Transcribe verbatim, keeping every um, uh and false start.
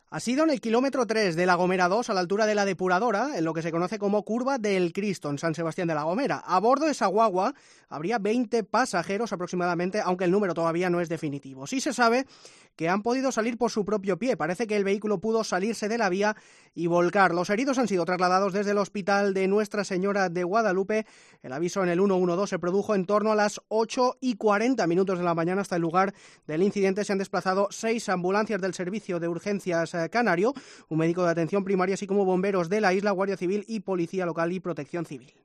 Ha sido en el kilómetro tres de La Gomera dos, a la altura de la depuradora, en lo que se conoce como Curva del Cristo, en San Sebastián de la Gomera. A bordo de esa guagua habría veinte pasajeros aproximadamente, aunque el número todavía no es definitivo. Sí se sabe que han podido salir por su propio pie. Parece que el vehículo pudo salirse de la vía y volcar. Los heridos han sido trasladados desde el hospital de Nuestra Señora de Guadalupe. El aviso en el ciento doce se produjo en torno a las ocho y cuarenta minutos de la mañana. Hasta el lugar del incidente se han desplazado seis ambulancias del Servicio de Urgencias Canario, un médico de atención primaria, así como bomberos de la isla, Guardia Civil y Policía Local y Protección Civil.